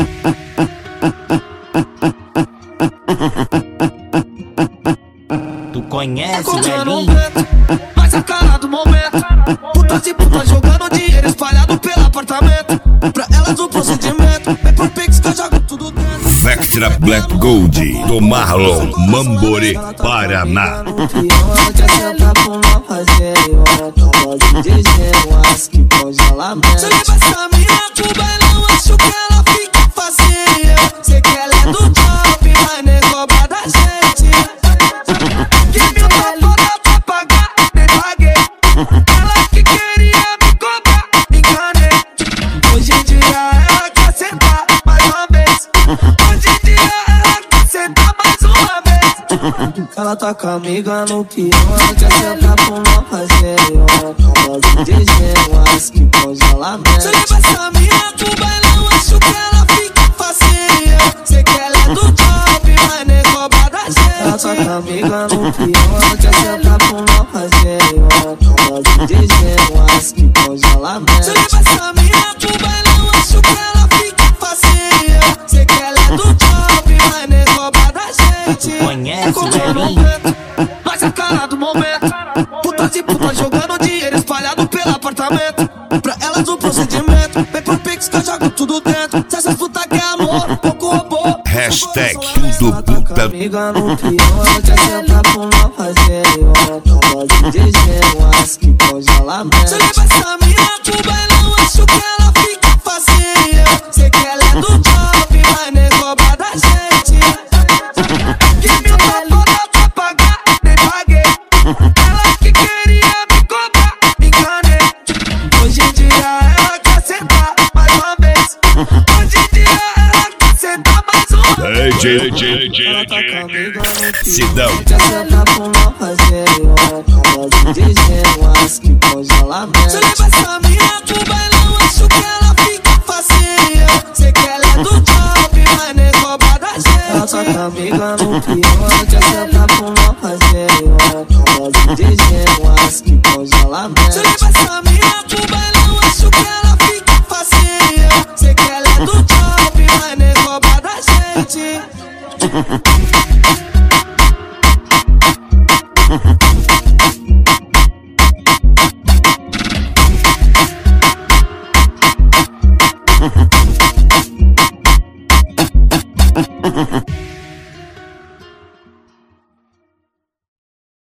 Tu conhece o Elinho? Mas a cara do momento. Putas e putas jogando dinheiro espalhado pelo apartamento. Pra elas o procedimento vem por Pix que eu jogo tudo dentro. Vectra Black Gold do Marlon Mamborê, Paraná. Se eu levar essa mina pro bailão, acho que ela fica facinha. Sei que ela é do job, mas nem cobra da gente. Que mil tá foda pra pagar, nem paguei. Ela que queria me cobrar, me enganei. Hoje em dia ela quer sentar mais uma vez. Hoje em dia ela quer sentar mais uma vez. Ela tá com a amiga no peão, ela quer sentar com uma fazer. De gemas que congelamento. Se eu levar essa mina pro bailão, acho que ela fica facinha. Sei que ela é do job, mas nem cobra da gente. Ela tá com a amiga no peão, ela quer sentar com uma fazer. De gemas que congelamento. Se eu levar essa mina pro bailão, acho que ela fica facinha. Sei que ela é do job, mas nem cobra da gente. Conhece o Elinho? Mas a cara do momento. Putas e putas jogando dinheiro espalhado pelo apartamento. Pra elas o procedimento vem por Pix que eu jogo tudo dentro. Se essas putas quer amor, pouco robô. Hashtag tudo puta. Amiga no peão, ela quer sentar com uma fazer. De gemas que congelamento. Se eu levar essa mina pro bailão, acho que ela fica facinha. Sei que ela é do job, mas nem cobra da gente. Que mil tá foda pra pagar, nem paguei. Ela que queria me cobrar, me enganei. Hoje em dia ela quer sentar mais uma vez. Hoje em dia ela quer sentar mais uma vez. Ela tá com a amiga no Sidão. quer sentar com uma fazer. De gemas que congelamento. Se eu levar essa mina pro bailão,